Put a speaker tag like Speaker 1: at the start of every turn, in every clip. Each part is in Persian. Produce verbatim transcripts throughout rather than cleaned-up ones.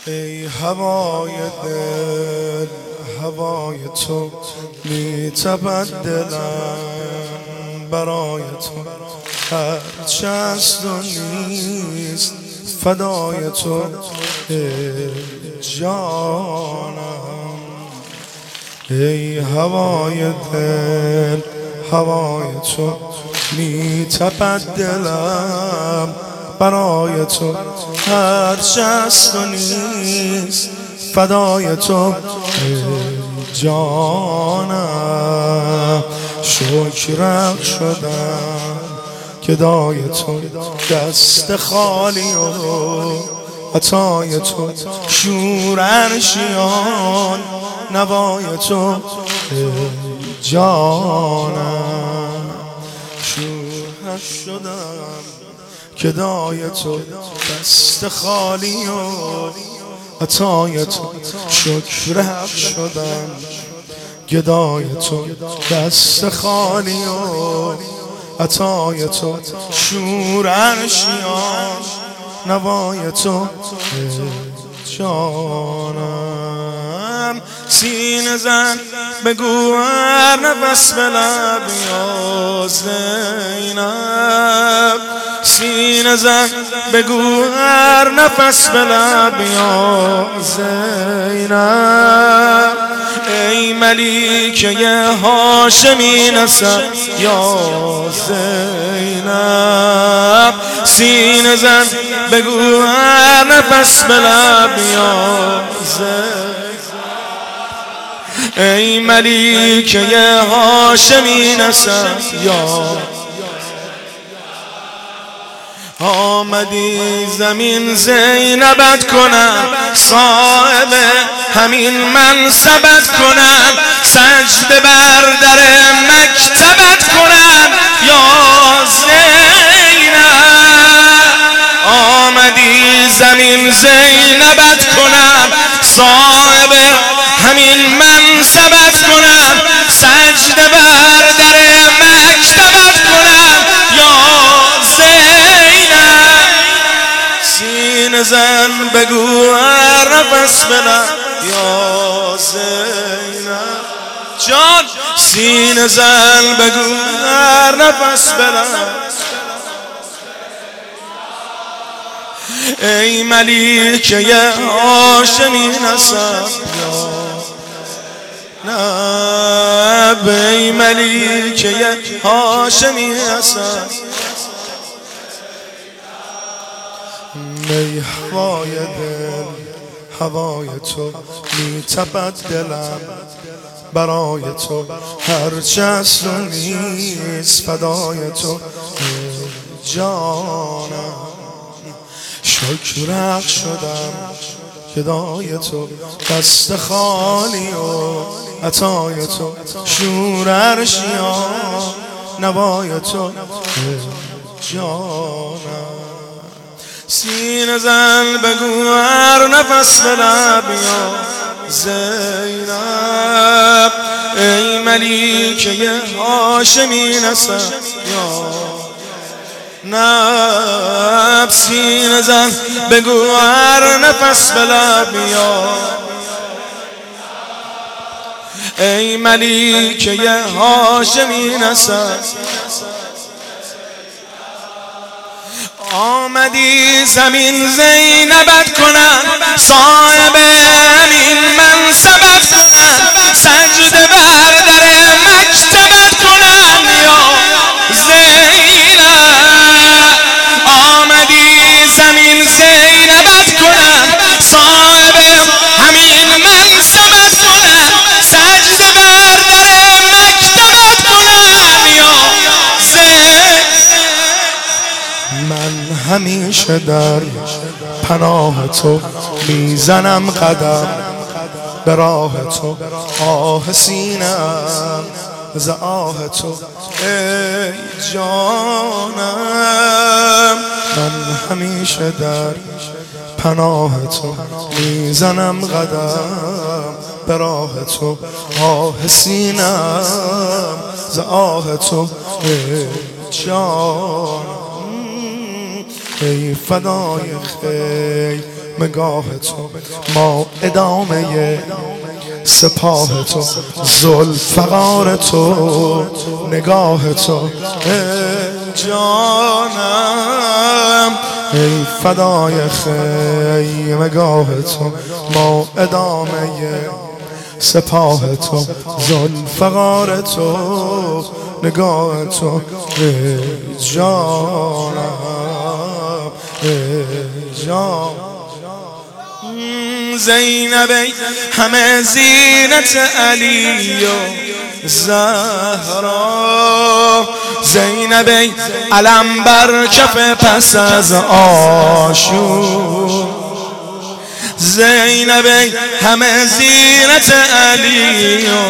Speaker 1: ای هوای دل، هوای تو میتپد دلم برای تو، هرچه هست و نیست فدای تو ای جانم. ای هوای دل، هوای تو میتپد دلم برای تو، هرچه هست و نیست فدای تو ای جانم. شکرت شدم که دای تو، دست خالی و عطای تو، شور عرشیان نوای تو ای جانم. شور شدم که دای تو، دست خالی و عطای تو، شکر حق شدم گدای تو، دست خالی و عطای تو، شور عرشیان نوای تو جانم. سینه زن بگو هر نفس به لب یا زینب، سینه زن بگو هر نفس به لب یا زینب. ای ملیکه هاشمی نسب یا زینب، سینه زن بگو هر نفس به لب یا زینب. ای ملیکه هاشمی نسب یا آمدی زمین زینبت کنم، صاحب همین منصبت کنم، سجده بر در مکتبت کنم یا زینب. آمدی زمین زینبت کنم، صاحب همین منصبت کنم، سجده بر در مکتبت کنم یا سینه زن بگو هر نفس بلم یا زینب جان. سینه زن بگو هر نفس بلم ای ملیکه هاشمی نسب یا نب، ای ملیکه هاشمی نسب. ای هوای دل، هوای تو میتپد دلم برای تو، هرچه هست و نیست فدای تو جانم. شکر حق شدم که دای تو، دست خالی و عطای تو، شور عرشیان نوای تو جانم. سینه زن بگو هر نفس به لب یا زینب، ای ملیکه هاشمی نسب یا نب. سینه زن بگو هر نفس به لب یا ای ملیکه هاشمی نسب. آمدی زمین زینبت کنم، صاحب همین منصبت کنم، سجده بر در مکتبت کنم یا زینب. آمدی زمین زینبت کنم، صاحب همین منصبت کنم، سجده بر در مکتبت کنم یا زینب. من همیشه در پناه تو میزنم قدم به راه تو، آه سینم ز آه تو ای جانم. من همیشه در پناه تو میزنم قدم به راه تو، آه سینم ز آه تو ای جانم. ای فدای خیل نگاه تو، ما ادامه سپاه تو، ذوالفقار تو، نگاه تو. ای جانم ای فدای خیمگاه تو، ما ادامه سپاه تو، ذوالفقار تو، نگاه تو. ای جانم ای جان زینبی همه زینت علی و زهرا، زینبی علم بر کف پس از آشور، زینبی همه زینت علی و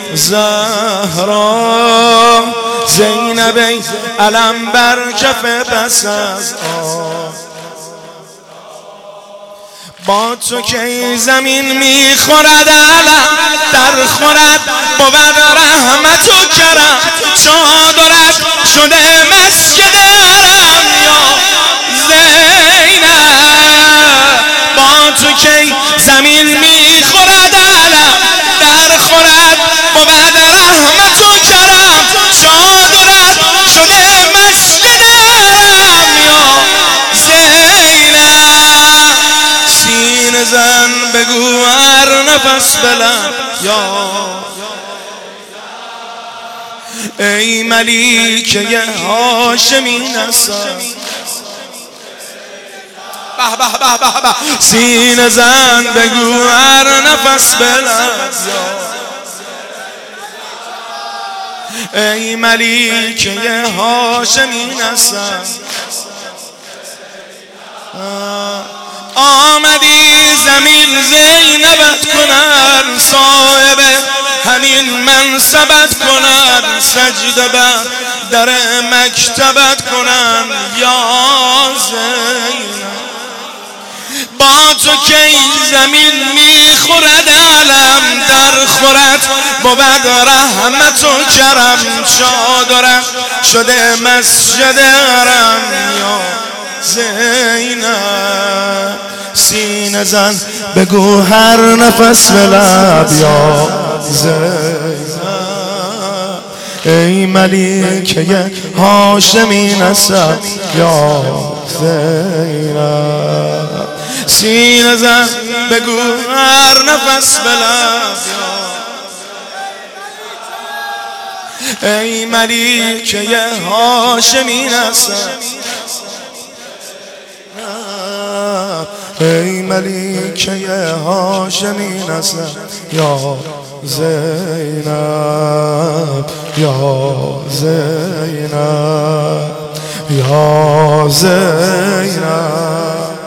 Speaker 1: زهرا، زینبی علم بر کف پس از آشور. با تو که زمین میخورد علم در خورد بود رحمت و کرم، چادرت شده مسجد حرم یا زینب. با تو که زمین میخورد علم در خورد بود رحمت و کرم، چادرت شده مسجد حرم یا زینب. سینه زن بگو هر نفس بلند یا ای ملیکه هاشمی نسب، به به به به به. سینه زن بگو هر نفس بلند ای ملیکه هاشمی نسب. آمدی زمین زینبت کنن، صاحب همین منصبت کنن، سجده بر در مکتبت کنن یا زینب. با تو که زمین میخورد علم در خورد بود رحمت و کرم، چادرت شده مسجد حرم یا زینب. سینه زن بگو هر نفس به لب یا زینب ای ملیکه هاشمی نسب یا زینب. سینه زن بگو هر نفس به لب ای ملیکه هاشمی نسب ای ملیکه هاشمی نسب یا زینب یا زینب یا زینب.